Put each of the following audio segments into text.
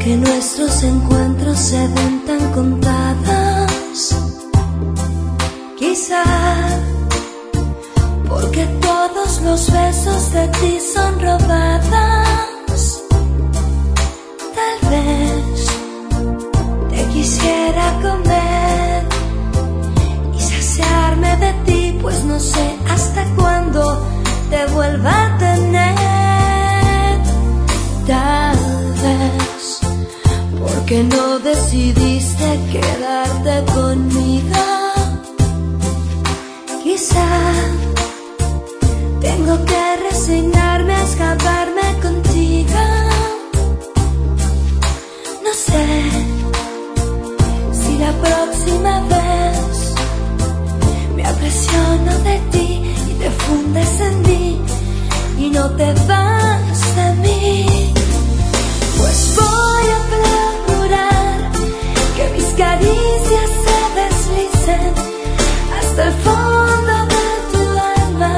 que nuestros encuentros se ven tan contados. Quizá porque todos los besos de ti son robados. Tal vez te quisiera comer y saciarme de ti, pues no sé hasta cuándo te vuelva a tener. Tal vez porque no decidiste quedarte conmigo. Quizá tengo que resignarme a escaparme contigo. No sé si la próxima vez me apresiono de ti y te fundes en mí y no te vas de mí. Pues voy a procurar que mis caricias se deslicen hasta el fondo de tu alma.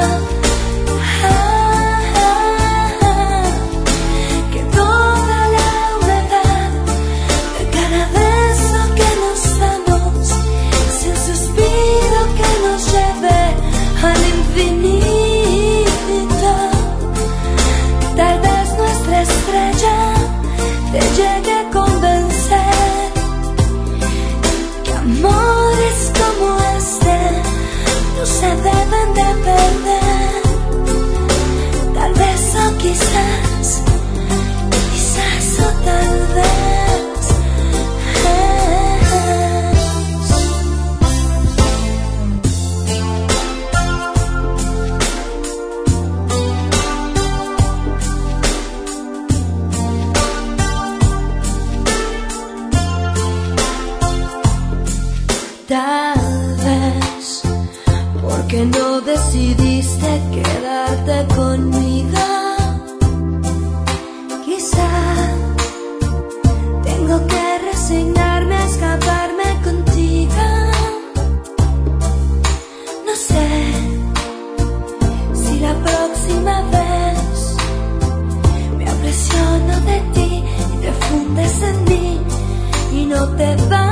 Que toda la humedad de cada beso que nos damos sea un suspiro que nos lleve al infinito. Tal vez nuestra estrella te llegue a convencer que amores como este no se deben de perder. Tal vez o quizás o tal vez Tal vez porque no decidiste quedarte conmigo. Quizá tengo que resignarme a escaparme contigo. No sé si la próxima vez me apresiono de ti y te fundes en mí y no te vas.